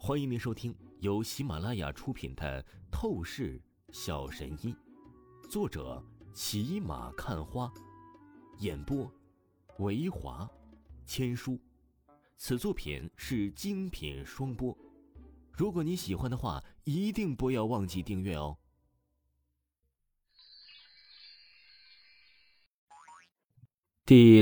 欢迎您收听由喜马拉雅出品的《透视小神医》，作者骑马看花，演播维华千书。此作品是精品双播。如果你喜欢的话，一定不要忘记订阅哦。第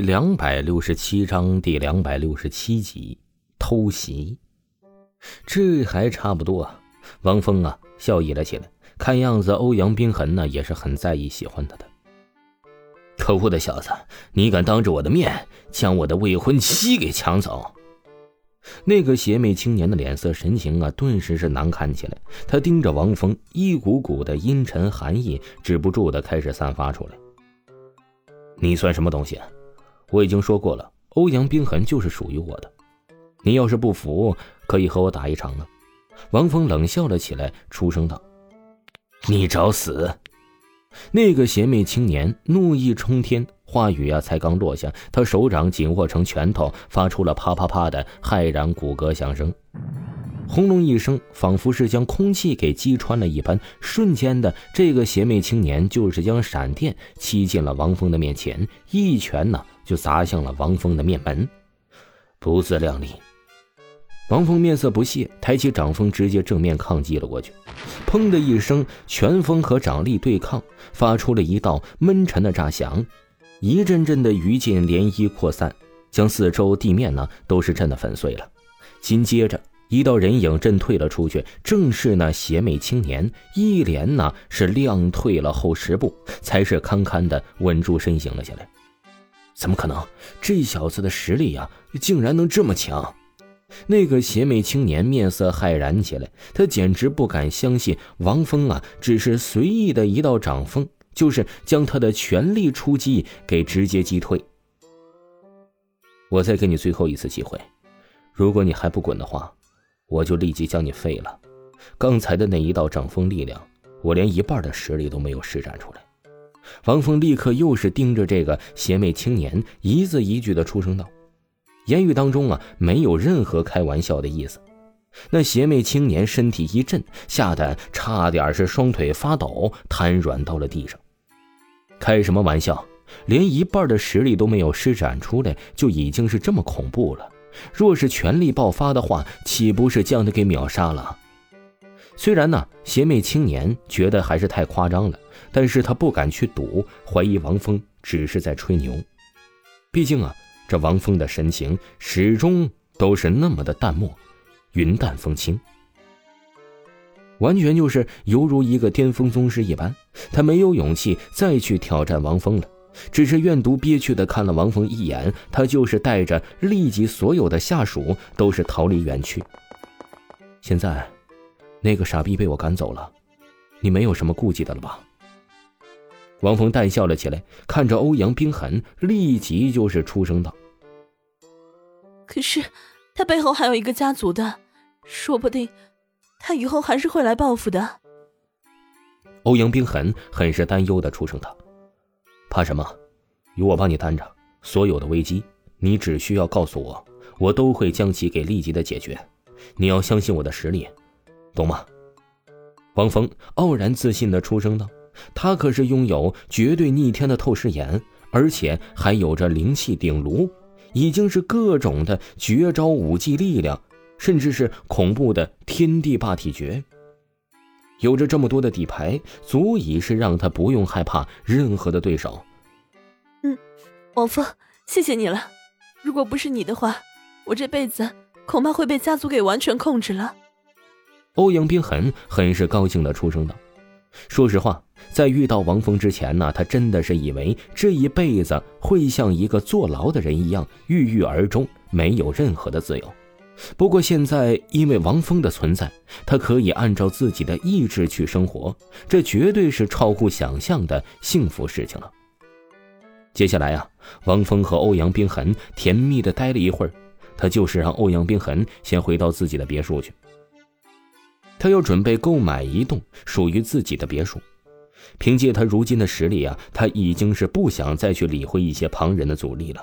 267章第267集，偷袭。这还差不多啊。王峰啊笑意了起来，看样子欧阳冰痕呢也是很在意喜欢他的。可恶的小子，你敢当着我的面将我的未婚妻给抢走！那个邪魅青年的脸色神情啊顿时是难看起来，他盯着王峰，一股股的阴沉寒意止不住的开始散发出来。你算什么东西啊？我已经说过了，欧阳冰痕就是属于我的，你要是不服，可以和我打一场呢。王峰冷笑了起来，出声道：你找死！那个邪魅青年怒意冲天，话语啊才刚落下，他手掌紧握成拳头，发出了啪啪啪的骇然骨骼响声。轰隆一声，仿佛是将空气给击穿了一般，瞬间的这个邪魅青年就是将闪电击进了王峰的面前，一拳呢就砸向了王峰的面门。不自量力！王峰面色不屑，抬起掌锋直接正面抗击了过去。砰的一声，拳锋和掌力对抗，发出了一道闷沉的炸响，一阵阵的余烬涟漪扩散，将四周地面呢都是震得粉碎了。紧接着一道人影震退了出去，正是那邪魅青年，一连呢是踉退了后10步，才是堪堪的稳住身形了下来。怎么可能？这小子的实力啊竟然能这么强！那个邪魅青年面色骇然起来，他简直不敢相信王峰啊只是随意的一道掌锋，就是将他的全力出击给直接击退。我再给你最后一次机会，如果你还不滚的话，我就立即将你废了。刚才的那一道掌锋力量，我连一半的实力都没有施展出来。王峰立刻又是盯着这个邪魅青年，一字一句的出声道，言语当中啊没有任何开玩笑的意思。那邪魅青年身体一震，吓得差点是双腿发抖，瘫软到了地上。开什么玩笑，连一半的实力都没有施展出来，就已经是这么恐怖了。若是全力爆发的话，岂不是将他给秒杀了？虽然呢邪魅青年觉得还是太夸张了，但是他不敢去赌，怀疑王峰只是在吹牛。毕竟啊这王峰的神情始终都是那么的淡漠，云淡风轻，完全就是犹如一个巅峰宗师一般。他没有勇气再去挑战王峰了，只是怨毒憋屈地看了王峰一眼，他就是带着立即所有的下属都是逃离远去。现在那个傻逼被我赶走了，你没有什么顾忌的了吧？王峰淡笑了起来，看着欧阳冰痕，立即就是出声道： 可是他背后还有一个家族的，说不定他以后还是会来报复的。 欧阳冰痕很是担忧的出声道：怕什么？有我帮你担着，所有的危机你只需要告诉我，我都会将其给立即的解决。你要相信我的实力，懂吗？王峰傲然自信的出声道，他可是拥有绝对逆天的透视眼，而且还有着灵气鼎炉，已经是各种的绝招武技力量，甚至是恐怖的天地霸体诀。有着这么多的底牌，足以是让他不用害怕任何的对手。 王峰，谢谢你了，如果不是你的话，我这辈子恐怕会被家族给完全控制了。 欧阳冰痕很是高兴的出声道。说实话，在遇到王峰之前呢，他真的是以为这一辈子会像一个坐牢的人一样郁郁而终，没有任何的自由。不过现在因为王峰的存在，他可以按照自己的意志去生活，这绝对是超乎想象的幸福事情了。接下来啊，王峰和欧阳冰痕甜蜜的待了一会儿，他就是让欧阳冰痕先回到自己的别墅去。他要准备购买一栋属于自己的别墅。凭借他如今的实力啊，他已经是不想再去理会一些旁人的阻力了。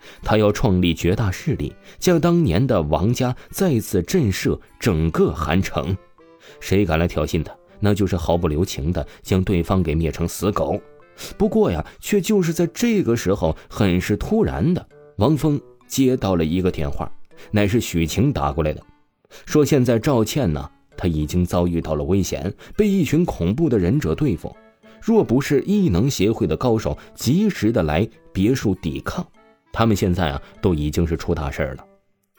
他要创立绝大势力，将当年的王家再次震慑整个韩城。谁敢来挑衅他，那就是毫不留情的将对方给灭成死狗。不过呀，却就是在这个时候，很是突然的，王峰接到了一个电话，乃是许晴打过来的，说现在赵倩呢，他已经遭遇到了危险，被一群恐怖的忍者对付。若不是异能协会的高手及时的来别墅抵抗，他们现在都已经是出大事了。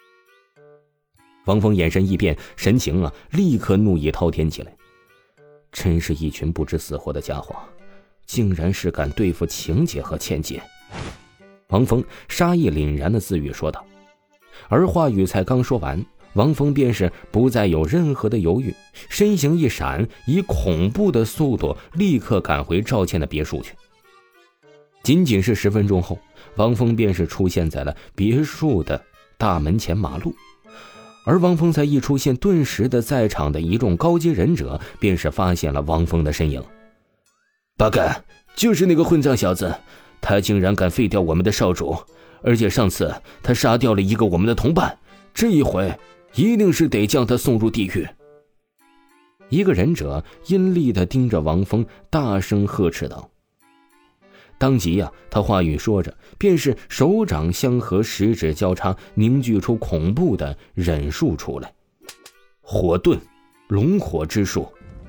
王峰眼神一变，神情立刻怒意滔天起来。真是一群不知死活的家伙，竟然是敢对付晴姐和倩姐。王峰杀意凛然的自语说道。而话语才刚说完，王峰便是不再有任何的犹豫，身形一闪，以恐怖的速度立刻赶回赵倩的别墅去。仅仅是10分钟后，王峰便是出现在了别墅的大门前马路。而王峰才一出现，顿时的在场的一众高阶忍者便是发现了王峰的身影。八嘎，就是那个混账小子，他竟然敢废掉我们的少主，而且上次他杀掉了一个我们的同伴，这一回一定是得将他送入地狱。一个忍者阴厉地盯着王峰，大声呵斥道。当即他话语说着，便是手掌相合，食指交叉，凝聚出恐怖的忍术出来。火遁，龙火之术。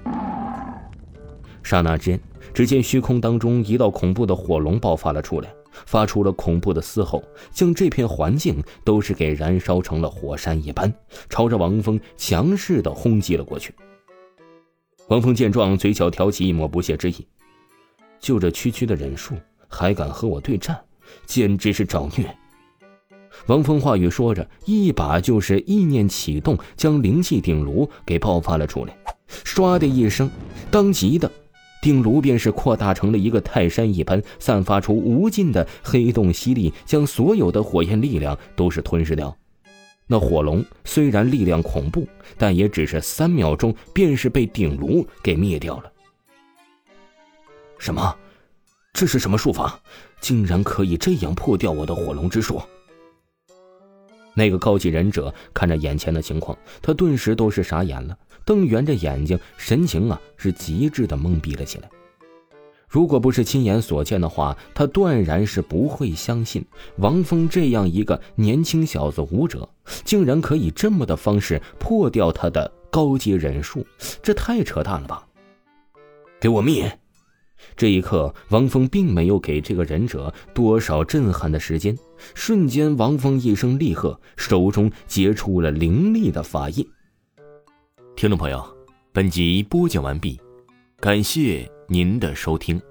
刹那间，只见虚空当中一道恐怖的火龙爆发了出来，发出了恐怖的嘶吼，将这片环境都是给燃烧成了火山一般，朝着王峰强势地轰击了过去。王峰见状，嘴角挑起一抹不屑之意，就这区区的忍术还敢和我对战，简直是找虐。王峰话语说着，一把就是意念启动，将灵气鼎炉给爆发了出来。唰的一声，当即的鼎炉便是扩大成了一个泰山一般，散发出无尽的黑洞吸力，将所有的火焰力量都是吞噬掉。那火龙虽然力量恐怖，但也只是3秒钟便是被鼎炉给灭掉了。什么？这是什么术法？竟然可以这样破掉我的火龙之术？那个高级忍者看着眼前的情况，他顿时都是傻眼了，瞪圆着眼睛，神情是极致的懵逼了起来。如果不是亲眼所见的话，他断然是不会相信王峰这样一个年轻小子武者，竟然可以这么的方式破掉他的高阶忍术，这太扯淡了吧！给我灭！这一刻，王峰并没有给这个忍者多少震撼的时间，瞬间王峰一声厉喝，手中结出了凌厉的法印。 听众朋友，本集播讲完毕，感谢您的收听。